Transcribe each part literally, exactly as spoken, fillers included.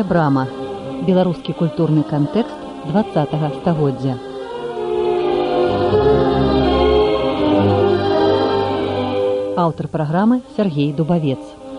брама. Беларускі культурны кантэкст дваццатага стагоддзя. Аўтар праграмы Сергей Дубавец.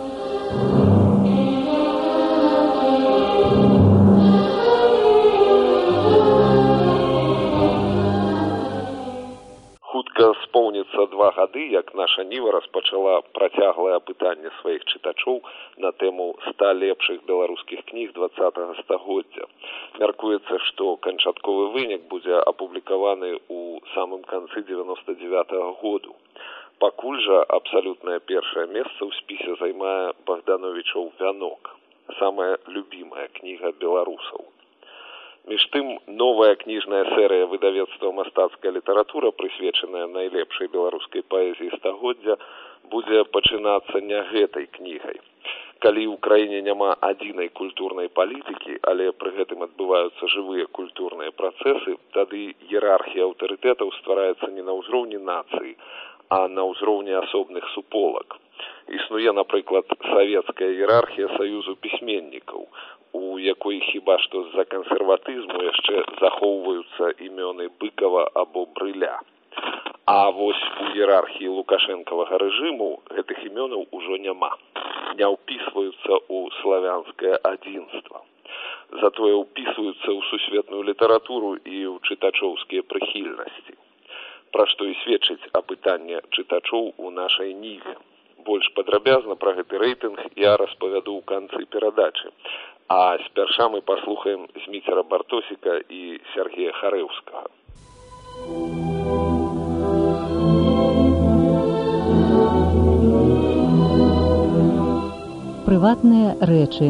Споўніцца два гады, як наша Ніва распачала працяглае апытанне сваіх чытачоў на тэму ста лепшых беларускіх кніг дваццатага стагоддзя. Мяркуецца, што канчатковы вынік будзе апублікаваны ў самым канцы дзевяноста дзевятага году. Пакуль жа абсалютнае першае месца ў спісе займае Богдановичаў «Вянок», самая любімая кніга беларусаў. Між тым, новая кніжная серыя выдавецтва «Мастацкая літаратура», прысвечаная найлепшай беларускай паэзіі стагоддзя, будзе пачынацца не гэтай кнігай. Калі ў краіне няма адзінай культурнай палітыкі, але пры гэтым адбываюцца жывыя культурныя працэсы, тады іерархія аўтарытэтаў ствараецца не на ўзроўні нацыі, а на ўзроўні асобных суполак. Існуе, напрыклад, савецкая іерархія саюзу пісьменнікаў, у якой хіба што з-за кансерватызму яшчэ захоўваюцца імёны Быкава або Брыля. А вось у іерархіі лукашэнкавага рэжыму гэтых імёнаў ужо няма. Не ўпісваюцца ў славянскае адзінства. Затое ўпісваюцца ў сусветную літаратуру і ў чытачоўскія прыхільнасці. Пра што і сведчыць апытанне чытачоў у нашай Ніве. Больш падрабязна пра гэты рэйтынг я распавяду ў канцы перадачы. А спярша мы паслухаем Зміцера Бартосіка і Сергея Харэўскага. Прыватныя рэчы.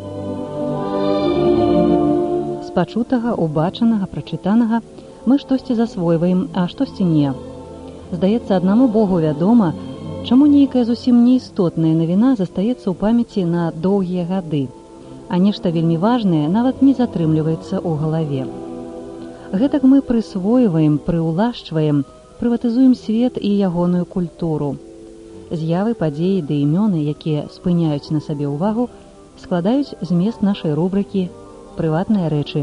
З пачутага, убачанага, прачытанага мы штосьці засвойваем, а штосьці не. Здаецца, аднаму Богу вядома, чаму нейкая зусім неістотная навіна застаецца ў памяці на доўгія гады, а нешта вельмі важнае нават не затрымліваецца ў галаве. Гэтак мы прысвойваем, прыўлашчваем, прыватызуем свет і ягоную культуру. З'явы, падзеі ды імёны, якія спыняюць на сабе ўвагу, складаюць змест нашай рубрыкі «Прыватныя рэчы».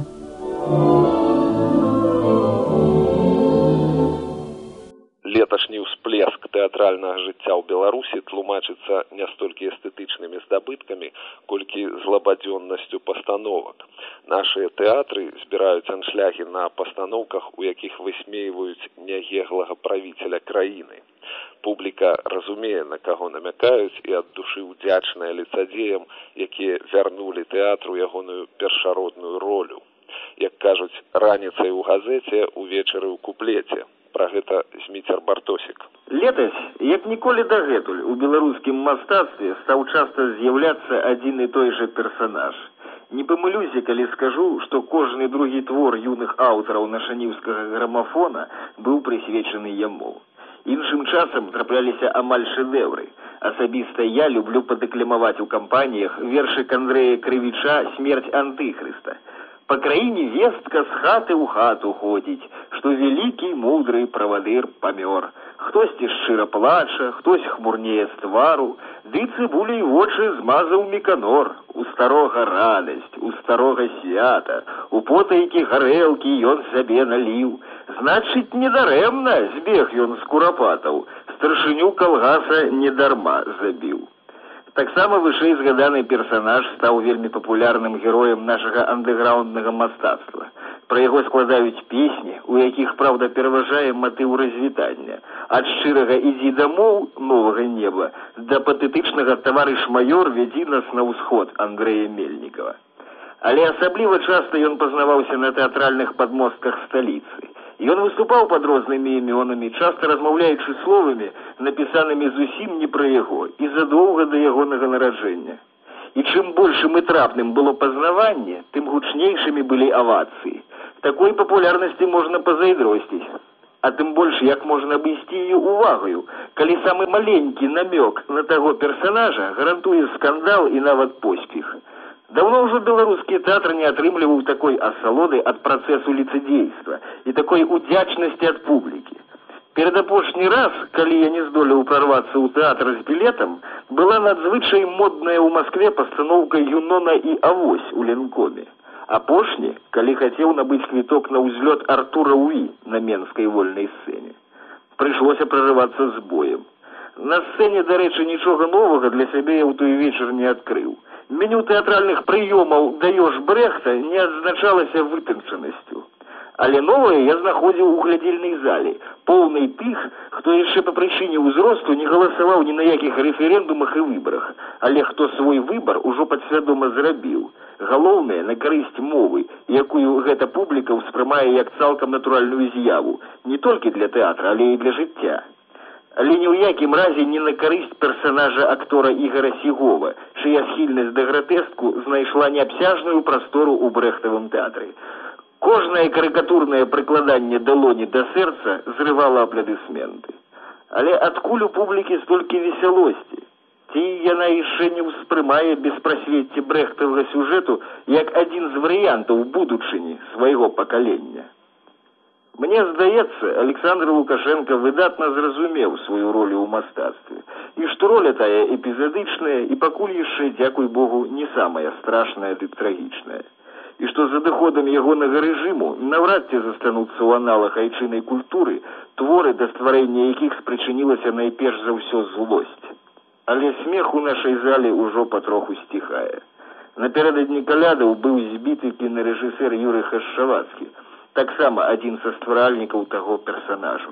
Леташні ўсплеск тэатральнага жыцця ў Беларусі тлумачыцца не столькі эстэтычнымі здабыткамі, колькі злабадзённасцю пастановак. Нашыя тэатры збіраюць аншлягі на пастаноўках, у якіх высмейваюць нягеглага правіцеля краіны. Публіка разумее, на каго намякаюць, і ад душы ўдзячная ліцадзеям, якія вярнулі тэатру ягоную першародную ролю. Як кажуць, раніцай у газеце, увечары ў куплеце. Пра гэта Зміцер Бартосік. Летась, як ніколі дагэтуль, у беларускім мастацтве стаў часта з'яўляцца адзін і той жа персанаж. Не памылюся, калі скажу, што кожны другі твор юных аўтараў нашаніўскага грамафона быў прысвечаны яму. Іншым часам трапляліся амаль шэдэўры. Асабіста я люблю падэкламаваць у кампаніях вершык Андрэя Крывіча «Смерць антыхрыста». Па краіне вестка з хаты ў хату ходзіць, што вялікі мудры правадыр памёр. Хтосьці шчыра плача, хтось хмурнее з твару, ды цыбуляй вочы змазаў Міканор. У старога радасць, у старога свята, у потайкі гарэлкі ён сабе наліў. Значыць, недарэмна збег ён з курапатаў, старшыню калгаса недарма забіў. Таксама вышэй згаданы персанаж стаў вельмі папулярным героем нашага андэграўнднага мастацтва. Пра яго складаюць песні, у якіх, праўда, пераважае матыў развітання. Ад шчырага «Ідзі дамоў» новага неба да патэтычнага «Таварыш маёр, вядзі нас на ўсход» Андрэя Мельнікава. Але асабліва часта ён пазнаваўся на тэатральных падмостках сталіцы. Ён выступаў пад рознымі імёнамі, часта размаўляючы словамі, напісанымі зусім не пра яго і задоўга да ягонага нараджэння. І чым большым і трапным было пазнаванне, тым гучнейшымі былі авацыі. Такой папулярнасці можна пазайздросціць. А тым больш, як можна абысці яе увагаю, калі самы маленькі намёк на таго персанажа гарантуе скандал і нават поспех. Даўно ўжо беларускі тэатр не атрымліваў такой асалоды ад працэсу ліцадзейства і такой удзячнасці ад публікі. Перадапошні раз, калі я не здолеў прорвацца ў тэатр з білетам, была надзвычай модная ў Маскве пастаноўка «Юнона і Авось» у Ленкоме. Апошні, калі хацеў набыць квіток на ўзлёт Артура Уі на менскай вольнай сцэне. Прыйшлося прорывацца з боем. На сцэне, дарэчы, нічога новага для сябе я ў той вечар не адкрыў. Меню тэатральных прыёмаў «Даёш Брэхта» не адзначалася вытанчанасцю. Але новае я знаходзіў у глядзельнай зале, поўнай тых, хто яшчэ па прычыне ўзросту не галасаваў ні на якіх рэферэндумах і выбарах, але хто свой выбар ужо падсвядома зрабіў. Галоўнае на карысць мовы, якую гэта публіка ўспрымае як цалкам натуральную з'яву, не толькі для тэатра, але і для жыцця. Але ні ў якім разе не на карысць персанажа актора Ігора Сігова, чыя схільнасць да гратэску знайшла неабсяжную прастору ў брэхтавым тэатры. Кожнае карыкатурнае прыкладанне далоні да сэрца зрывала апладысменты. Але адкуль у публікі столькі весялосці? Ці яна яшчэ не ўспрымае беспрасвецце брэхтавага сюжэту як адзін з варыянтаў будучыні свайго пакалення? Мне здаецца, Александр Лукашенко выдатна зразумеў сваю ролю ў мастацтве, і што роля тая эпізадычная і пакуль яшчэ, дзякуй Богу, не самая страшная ды трагічная. І што з адыходам ягонага рэжыму наўрад ці застануцца ў аналах айчыннай культуры творы, да стварэння якіх спрычынілася найперш за ўсё злосць. Але смех у нашай зале ўжо патроху сціхае. Напярэдадні калядаў быў збіты кінарэжысэр Юрый Хашчавацкі, таксама адзін са стваральнікаў таго персанажу.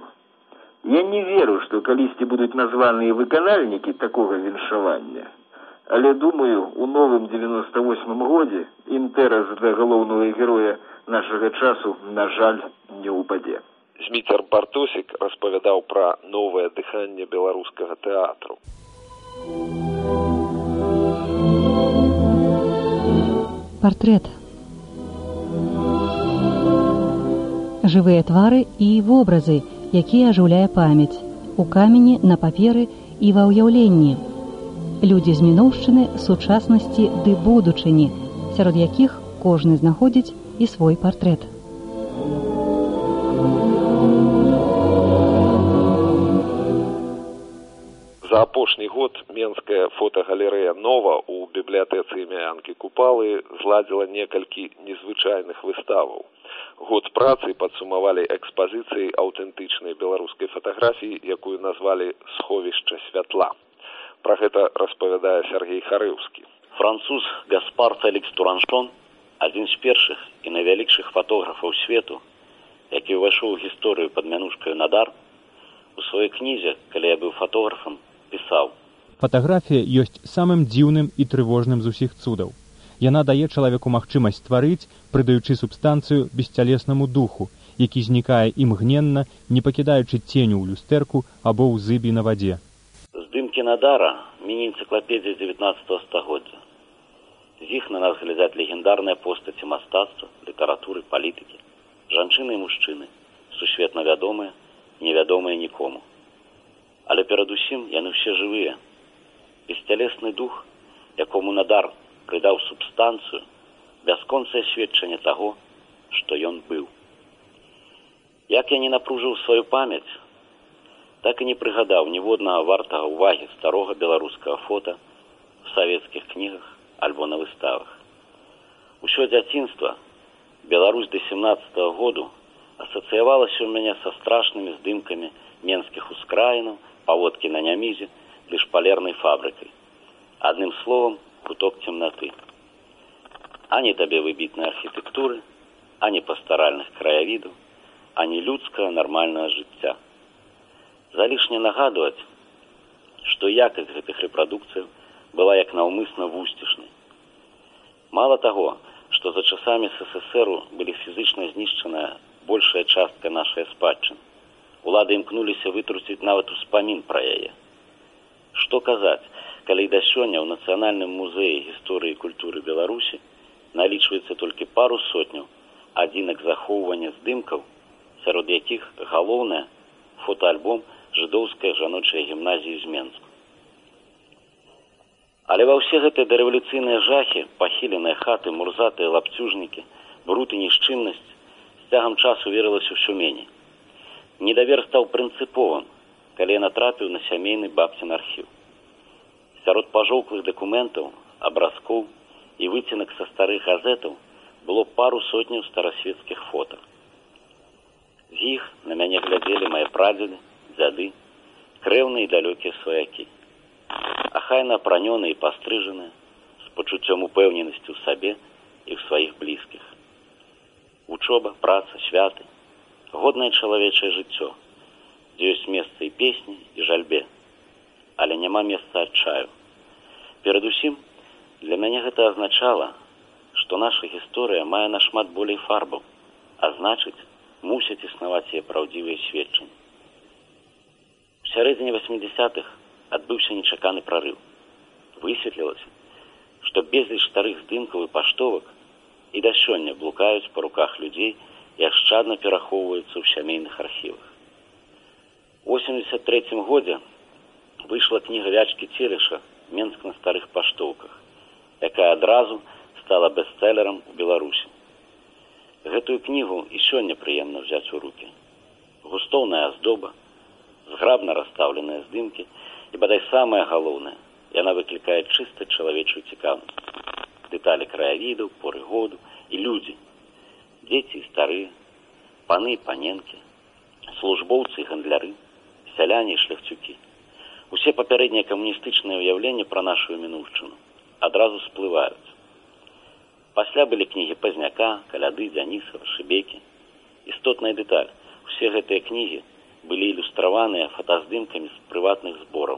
Я не веру, што калісьці будуць названыя выканальнікі такога віншавання. Але, думаю, у новым девяносто восьмым годзе інтэрас да галоўнага героя нашага часу, на жаль, не ўпадзе. Зміцер Бартосік распавядаў пра новае дыханне беларускага тэатру. Партрэт. Жывыя твары і вобразы, якія ажыўляе памяць, у камені, на паперы і ва ўяўленні. Людзі з мінуўшчыны, сучаснасці ды будучыні, сярод якіх кожны знаходзіць і свой партрэт. За апошні год менская фотогалерэя «Нова» у бібліятэцы імя Янкі Купалы зладзіла некалькі незвычайных выставаў. Год працы падсумавалі экспазіцыяй аўтэнтычнай беларускай фатаграфіі, якую назвалі «Сховішча святла». Пра гэта распавядае Сергей Харыўскі. Француз Гаспар Фелікс Тураншон, адзін з першых і найвялікшых фотографаў свету, які ўвайшоў у гісторыю пад мянушкаю Надар, у сваёй кнізе, калі я быў фотографам, пісаў: «Фатаграфія ёсць самым дзіўным і трывожным з усіх цудаў. Яна дае чалавеку магчымасць стварыць, прыдаючы субстанцыю бесцялеснаму духу, які знікае імгненна, не пакідаючы ценю ў люстэрку або ў зыбі на вадзе». Здымкі Надара – міні-энцыклапедія дзевятнаццатага стагоддзя. З іх на нас глядзяць легендарныя постаці мастацтва, літаратуры, палітыкі, жанчыны і мужчыны, сусветна вядомыя, невядомыя нікому. Але перадусім яны ўсе жывыя. Бесцялесны дух, якому Надар прыдаў субстанцыю, бясконцае сведчанне таго, што ён быў. Як я не напружыў сваю памяць, так і не прыгадаў ніводнага вартага ўвагі старога беларускага фота в савецкіх кнігах альбо на выставах. Усё дзяцінства Беларусь да семнаццатага году асацыявалася ў мяне са страшнымі здымкамі менскіх ускраінаў, паводкі на Нямізе ды шпалернай фабрыкай. Адным словам, куток цемнаты. Ані табе выбітнай архітэктуры, ані пастаральных краявідаў, ані людскага нармальнага жыцця. Залішне нагадваць, што якасць гэтых рэпрадукцыяў была як наўмысна вусцішнай. Мала таго, што за часамі СССРу былі фізычна знішчаная большая частка нашай спадчыны. Улады імкнуліся вытруціць нават успамін пра яе. Што казаць, калі да сёння ў Нацыянальным музеі гісторыі і культуры Беларусі налічваецца толькі пару сотняў адзінак захоўвання здымкаў, сярод якіх галоўнае фотоальбом жыдоўскай жаночай гімназіі з Менску. Але ва ўсе гэтыя дарэвалюцыйныя жахі, пахіленыя хаты, мурзатыя лапцюжнікі, бруд і нішчымнасць з цягам часу верылася ўсё меней. Недавер стаў прынцыповым, калі я натрапіў на сямейны бабцін архіў. Сярод пажоўклых дакументаў, абразкоў і выцінак са старых газетаў было пару сотняў старасветскіх фота. З іх на мяне глядзелі мае прадзеды, дзяды, крэўныя і далёкія сваякі. Ахайна апранёныя і пастрыжаныя, з пачуццём упэўненасці ў сабе і ў сваіх блізкіх. Вучоба, праца, святы, годнае чалавечае жыццё, дзе ёсць месца і песні, і жальбе, але няма месца адчаю. Перадусім, для мяне гэта азначала, што наша гісторыя мае нашмат болей фарбаў, а значыць, мусяць існаваць яе праўдзівыя сведчанні. У сярэдзіне васьмідзясятых адбыўся нечаканы прарыў. Высветлілася, што безліч старых здымкаў і паштовак і да сёння блукаюць па руках людзей і ашчадна перахоўваюцца ў сямейных архівах. У восемдзесят трэцім годзе выйшла кніга Вячкі Целеша «Менск на старых паштоўках», якая адразу стала бестселерам у Беларусі. Гэтую кнігу і сёння прыемна взяць у рукі. Густоўная аздоба, зграбна расстаўленыя здымкі і, бадай самае галоўнае, яна выклікае чыста чалавечую цікаўнасць. Дэталі краявідаў, поры году і людзі. Дзеці і старыя, паны і паненкі, службоўцы і гандляры, сяляне і шляхцюкі. Усе папярэднія камуністычныя ўяўленні пра нашу мінуўшчыну адразу сплываюць. Пасля былі кнігі Пазняка, Каляды, Дзянісава, Шыбекі. Істотная дэталь. Усе гэтыя кнігі былі ілюстраваныя фотаздымкамі з прыватных збораў.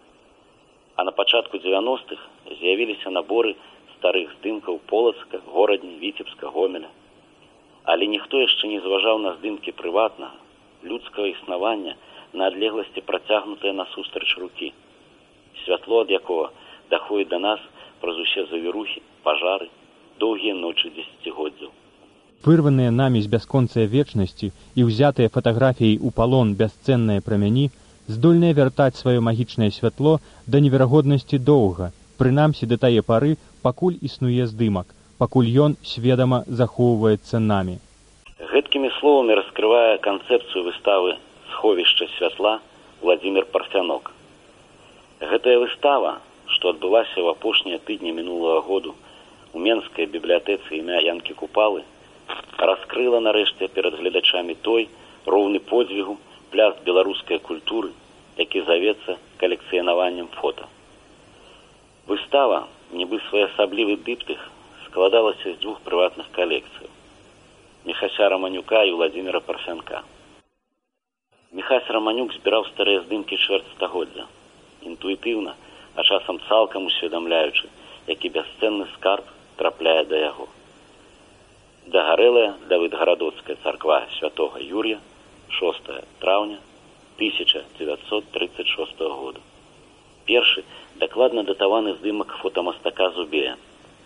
А на пачатку дзевяностых з'явіліся наборы старых здымкаў Полацка, Горадні, Віцебска, Гомеля. Але ніхто яшчэ не зважаў на здымкі прыватнага, людскага існавання на адлегласці працягнутыя насустрач рукі, святло ад якога даходзіць да нас праз усе завірухі, пажары, доўгія ночы дзесяцігоддзяў. Вырваныя намі з бясконцай вечнасці і ўзятыя фатаграфіяй у палон бясцэнныя прамяні здольныя вяртаць сваё магічнае святло да неверагоднасці доўга, прынамсі да тае пары, пакуль існуе здымак, пакуль ён сведама захоўваецца намі. Гэткімі словамі раскрывае канцэпцыю выставы «Сховішча святла» Владзімір Парфянок. Гэтая выстава, што адбылася ў апошнія тыдні мінулага году у Менскай бібліятэцы імя Янкі Купалы, раскрыла нарэшце перад гледачамі той роўны подзвігу пляст беларускай культуры, які завецца калекцыянаваннем фота. Выстава, нібы своеасаблівы дыптых, складалася з дзвюх прыватных калекцыяў – Міхася Раманюка і Владзіміра Парфянка. Міхась Раманюк збіраў старыя здымкі чвэрць стагоддзя, інтуітыўна, а часам цалкам усведамляючы, які бясцэнны скарб трапляе да яго. Дагарэлая Давыдгарадоцкая царква святога Юрія, шостага траўня тысяча дзевяцьсот трыццаць шостага года. Першы дакладна датаваны здымак фотамастака Зубея.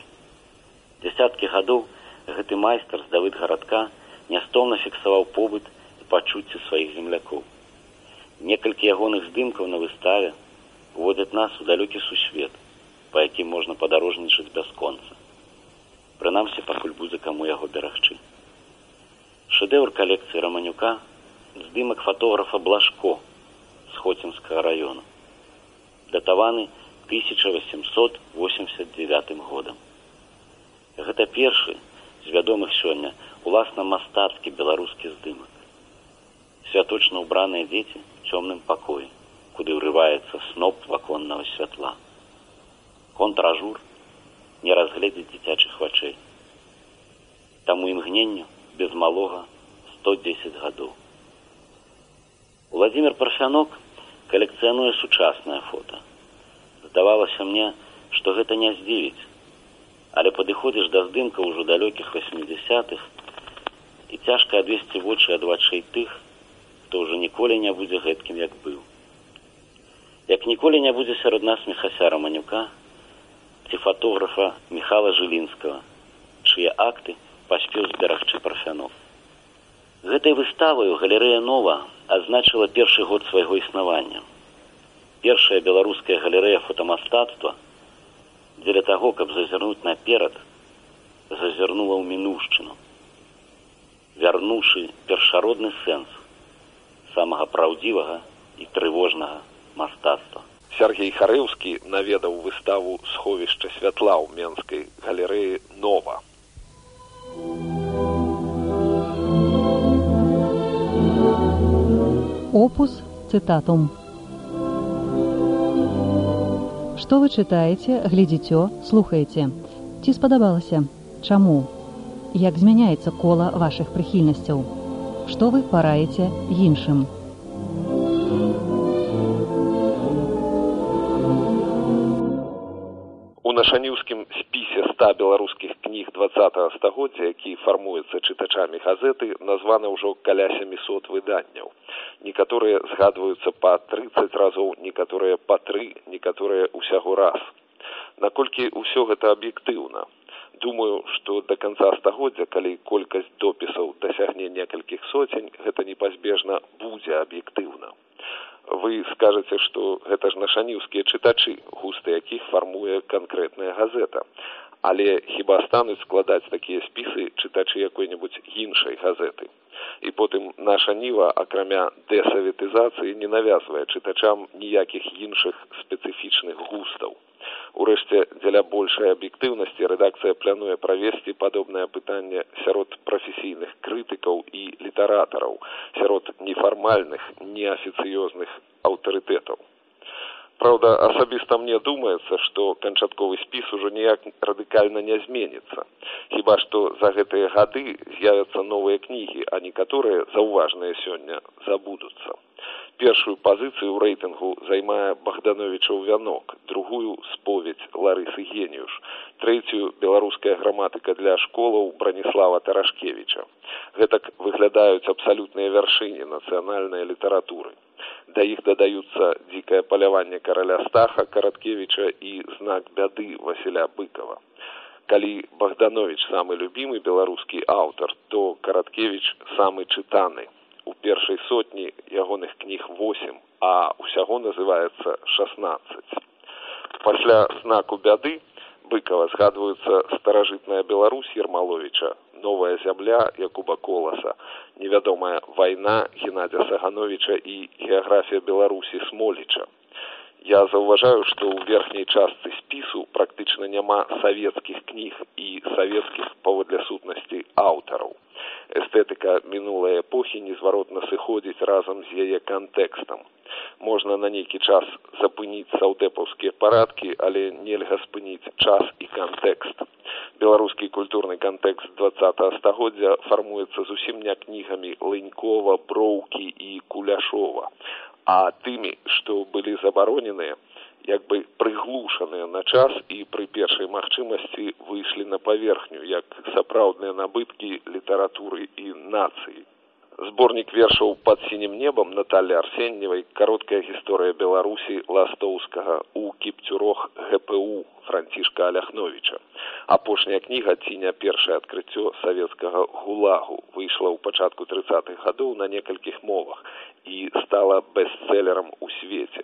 Дзясяткі гадоў гэты майстар з Давыдгарадка нястомна фіксаваў побыт і пачуцці сваіх землякоў. Некалькі ягоных здымкаў на выставе уводзяць нас у далёкі сусвет, па якім можна падарожнічаць бясконца. Прынамсі, пакуль будзе каму яго берагчы. Шэдэўр калекцыі Раманюка – здымак фотографа Блажко з Хоцінскага раёну, датаваны тысяча восемьсот восемьдесят девятым годам. Гэта першы з вядомых сёння уласна мастацкі беларускі здымак. Святочна ўбраныя дзеці ў цёмным пакоі, куды ўрываецца сноп ваконнага святла. Контражур не разгледзець дзіцячых вачэй. Таму імгненню без малога сто дзесяць гадоў. Владзімір Парфянок калекцыянуе сучаснае фота. Здавалася мне, што гэта не здзівіць, але падыходзіш да здымка ўжо далёкіх васьмідзясятых і цяжка адвесці вочы ад вачэй тых, хто ўжо ніколі не будзе гэткім, як быў. Як ніколі не будзе сярод нас Міхася Раманюка ці фотографа Міхала Жылінскага, чые акты паспеў зберагчы Парфянок. Гэтай выставаю галерэя «Нова» адзначыла першы год свайго існавання. Першая беларуская галерэя фотамастацтва дзеля таго, каб зазірнуць наперад, зазірнула ў мінуўшчыну, вярнуўшы першародны сэнс самага праўдзівага і трывожнага мастацтва. Сергей Харэўскі наведаў выставу «Сховішча святла» ў менскай галерэі «Нова». Опус цытатум. Што вы чытаеце, глядзіце, слухаеце? Ці спадабалася? Чаму? Як змяняецца кола вашых прыхільнасцяў? Што вы параеце іншым? У нашаніўскім спісе ста беларускіх кніг дваццатага стагоддзя, які фармуецца чытачамі газеты, названа ўжо каля сямісот выданняў. Некаторыя згадваюцца па трыццаць разоў, некаторыя па тры, некаторыя ўсяго раз. Наколькі ўсё гэта аб'ектыўна? Думаю, што да канца стагоддзя, калі колькасць допісаў дасягне некалькіх соцень, гэта непазбежна будзе аб'ектыўна. Вы скажаце, што гэта ж нашаніўскія чытачы, густы якіх фармуе канкрэтная газета. Але хіба стануць складаць такія спісы чытачы якой-небудзь іншай газеты? І потым наша Ніва, акрамя дэсаветызацыі, не навязвае чытачам ніякіх іншых спецыфічных густаў. Урэшце, дзеля большай аб'ектыўнасці рэдакцыя плануе правесці падобнае пытанне сярод прафесійных крытыкаў і літаратараў, сярод нефармальных, неафіцыёзных аўтарытэтаў. Праўда, асабіста мне думаецца, што канчатковы спіс ужо ніяк радыкальна не зменіцца. Хіба што за гэтыя гады з'явяцца новыя кнігі, а некаторыя, заўважныя сёння, забудуцца. Першую пазіцыю ў рэйтынгу займае Богдановічаў вянок, другую споведь Ларысы Геніюш, трэцюю беларуская граматыка для школаў Браніслава Тарашкевіча. Гэтак выглядаюць абсалютныя вяршыні нацыянальнай літаратуры. Да іх дадаюцца дзікае паляванне караля Стаха Караткевіча і знак бяды Васіля Быкова. Калі Богданович самы любімы беларускі аўтар, то Караткевіч самы чытаны. У першай сотні ягоных кніг восем, а ўсяго называецца шаснаццаць. Пасля знаку бяды Быкова згадваюцца старажытная Беларусь Ермаловіча, новая зямля Якуба Коласа, невядомая вайна Геннадзя Сагановіча і геаграфія Беларусі Смоліча. Я заўважаю, што ў верхняй частцы спісу практычна няма савецкіх кніг і савецкіх паводле сутнасці аўтараў. Эстэтыка мінулай эпохі незваротна сыходзіць разам з яе кантэкстам. Можна на нейкі час запыніць саўдэпаўскія парадкі, але нельга спыніць час і кантэкст. Беларускі культурны кантэкст дваццатага стагоддзя фармуецца зусім не кнігамі Лынькова, Броўкі і Куляшова, а тымі, што былі забароненыя, як бы прыглушаныя на час і пры першай магчымасці выйшлі на паверхню, як сапраўдныя набыткі літаратуры і нацыі. Зборнік вершаў «Пад сінім небам» Наталі Арсеньевай, кароткая гісторыя Беларусі Ластоўскага у кіпцюрох гэ пэ у Францішка Аляхновіча. Апошняя кніга ці не першае адкрыццё савецкага гулагу выйшла ў пачатку трыццатых гадоў на некалькіх мовах і стала бестселерам у свеце.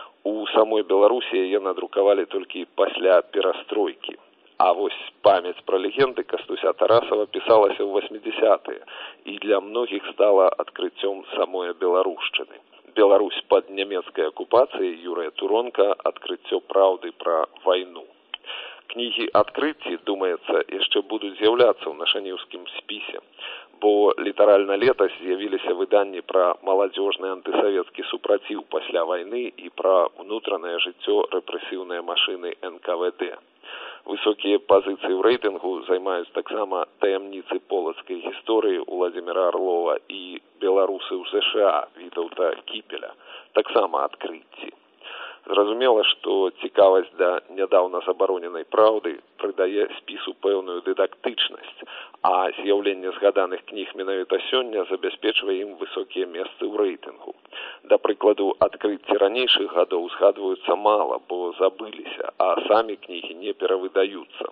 У самой Беларусі яе надрукавалі толькі пасля перастройкі. А вось памяць пра легенды Кастуся Тарасава пісалася ў васьмідзясятыя і для многіх стала адкрыццём самой беларушчыны. Беларусь пад нямецкай акупацыяй Юрыя Туронка, адкрыццё праўды пра вайну. Кнігі адкрыцці, думаецца, яшчэ будуць з'яўляцца ў нашаніўскім спісе, бо літаральна летась з'явіліся выданні пра маладзёжны антысавецкі супраціў пасля вайны і пра ўнутранае жыццё рэпрэсіўнай машыны эн ка вэ дэ. Высокія пазіцыі ў рэйтынгу займаюць таксама таямніцы полацкай гісторыі Уладзіміра Арлова і беларусы ў зэ ша а Вітаўта Кіпеля, таксама адкрыцці. Зразумела, што цікавасць да нядаўна забароненай праўды прыдае спісу пэўную дыдактычнасць, а з'яўленне згаданых кніг менавіта сёння забяспечвае ім высокія месцы ў рэйтынгу. Да прыкладу, адкрыцці ранейшых гадоў згадваюцца мала, бо забыліся, а самі кнігі не перавыдаюцца.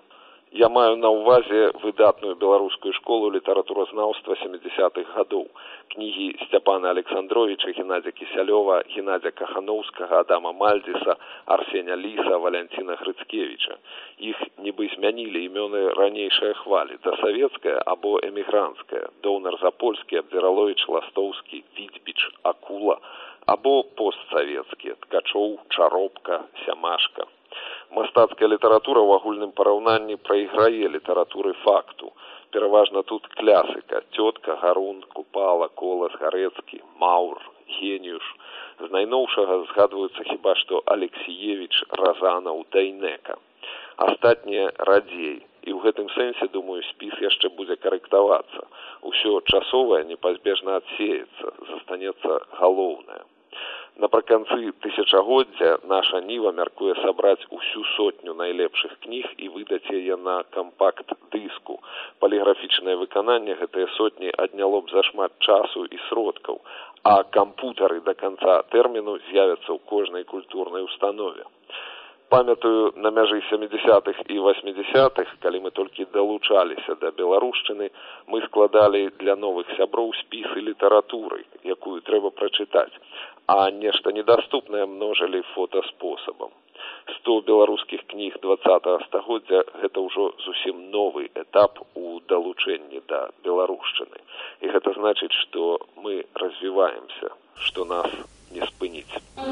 Я маю на ўвазе выдатную беларускую школу літаратуразнаўства сямідзясятых гадоў. Кнігі Сцяпана Александровича, Геннадзя Кісялёва, Геннадзя Кахановскага, Адама Мальдзіса, Арсеня Ліса, Валянціна Грыцкевіча. Іх нібы змянілі імёны ранейшае хвалі: дасавецкая або эмігранцкая, Доўнар-Запольскі, Абдзіраловіч, Ластоўскі, Вітьбіч, Акула, або постсавецкія: Ткачоў, Чаропка, Сямашка. Мастацкая літаратура ў агульным параўнанні прайграе літаратуры факту. Пераважна тут клясыка: Цётка, Гарун, Купала, Колас, Гарэцкі, Маур, Геніюш. З найноўшага згадваюцца хіба што Алексіевіч, Разанаў, Дайнека. Астатнія радзей. І ў гэтым сэнсе, думаю, спіс яшчэ будзе карэктавацца. Усё часовае непазбежна адсеецца, застанецца галоўнае. Напрыканцы тысячагоддзя наша Ніва мяркуе сабраць усю сотню найлепшых кніг і выдаць яе на кампакт-дыску. Паліграфічнае выкананне гэтыя сотні адняло б зашмат часу і сродкаў, а кампутары да канца тэрміну з'явяцца ў кожнай культурнай установе. Памятаю, на мяжы сямідзясятых і васьмідзясятых, калі мы толькі далучаліся да беларушчыны, мы складалі для новых сяброў спісы літаратуры, якую трэба прачытаць, а нешта недаступнае множылі фотаспосабам. сто беларускіх кніг дваццатага стагоддзя – гэта ўжо зусім новы этап у далучэнні да беларушчыны. І гэта значыць, што мы развіваемся, што нас не спыніць.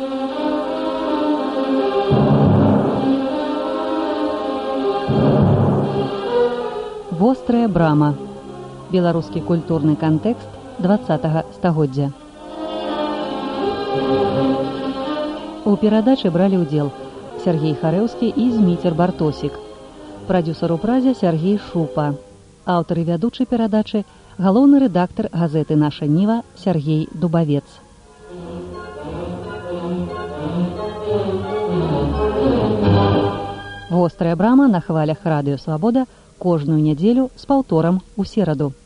Вострая брама. Беларускі культурны кантэкст дваццатага стагоддзя. У перадачы бралі ўдзел Сергей Харэўскі і Зміцер Бартосік. Прадзюсар у празе Сергей Шупа. Аўтар і вядучы перадачы галоўны рэдактар газеты «Наша Ніва» Сергей Дубавец. Вострая брама на хвалях радыё «Свабода» кожную нядзелю з паўторам у сераду.